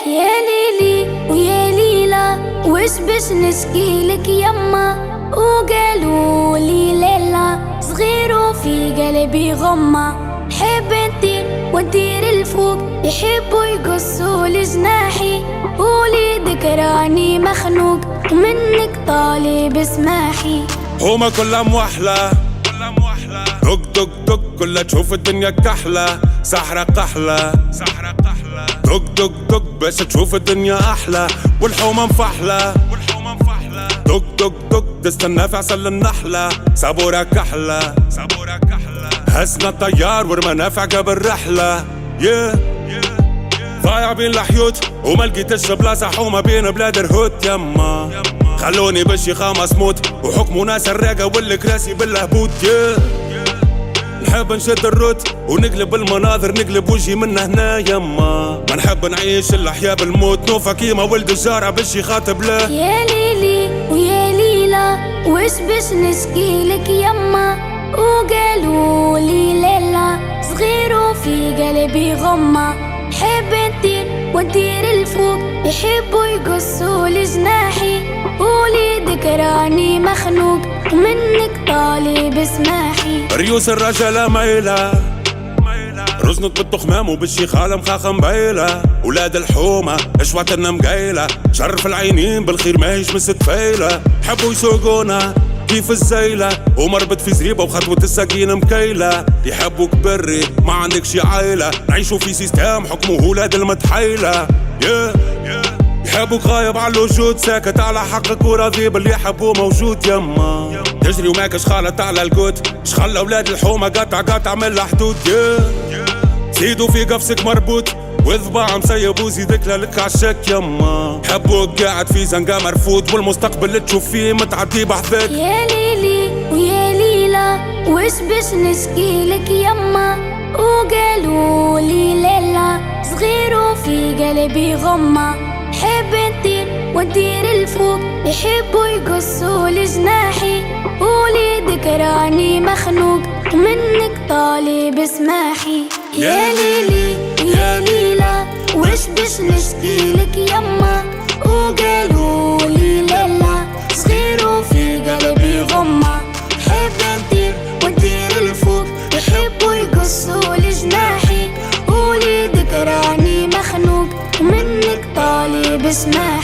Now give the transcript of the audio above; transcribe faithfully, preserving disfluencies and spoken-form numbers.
يا ليلي ويا ليلى وش باش نشكيلك يما، وقالوا لي ليلى صغير وفي قلبي غمة، حب ندير وندير الفوق يحبوا يقصوا لجناحي، وليدك راني مخنوق ومنك طالب اسماحي. هما كلها موحلة دق دق دق كلها تشوف الدنيا كحلة، سحرة قحلة سحرة قحلة دق دق دق باش تشوف الدنيا أحلى، والحومة مفحلة والحومة مفحلة دق دق دق تستنى في عسل النحلة، صبورة كحلة صبورة كحلة هزنا الطيار ورمانا في عقب الرحلة. yeah. ضايع بين الحيوت وما لقيتش بلاصة حومة بين بلاد الهوت يما، خلوني بالشيخة مصموت وحكموا ناس الراقة والكراسي بالهبوط. yeah. نحب نشد الروت ونقلب المناظر نقلب وجهي من هنا يما، ما نحب نعيش الأحياء بالموت، نوفا كيما ولد الجارة بالشي خاطب له. يا ليلي ويا ليلى وش باش نشكيلك يما، وقالوا لي ليلى صغير وفي قلبي غمة، حب ندير وندير الفوق يحبوا يقصوا لجناحي، وليدك راني مخنوق ومنك طالب اسماحي. ريوس الرجالة مايلة رزنت بالتخمام وبالشيخالة مخاخة مبايلة، ولاد الحومة اشواتنا مقايلة، شرف العينين بالخير ماهيش مستفايلة، حبوا يسوقونا كيف الزيلة ومربط في زريبة وخطوة الساقين مكيلة، يحبوك بري ما عندك شي عايلة، نعيشوا في سيستام حكمه ولاد المتحيلة. yeah. يحبوك غايب على الوجود ساكت على حقك وراضي باللي يحبوه موجود يما، تجري وماكش خالط على القوت شخل اولاد الحومة قطع قطع من الحدود. yeah. زيدوا في قفصك مربوط وذباع مسيب وزيدك لك عالشك يما، حبوك قاعد في زنقة مرفوض والمستقبل اللي تشوف فيه متعدي بحذاك. يا ليلي ويا ليلى وش باش نشكيلك يما، وقالوا لي ليلى صغير وفي قلبي غمة، حب ندير وندير الفوق يحبوا يقصوا لجناحي، وليدك راني مخنوق ومنك طالب اسماحي. يا ليلي يا ليلى وش باش نشكيلك يما، وقالوا لي ليلى صغير وفي قلبي غمة، حب ندير وندير الفوق يحبوا يقصوا لجناحي، وليدك راني مخنوق ومنك طالب اسماحي.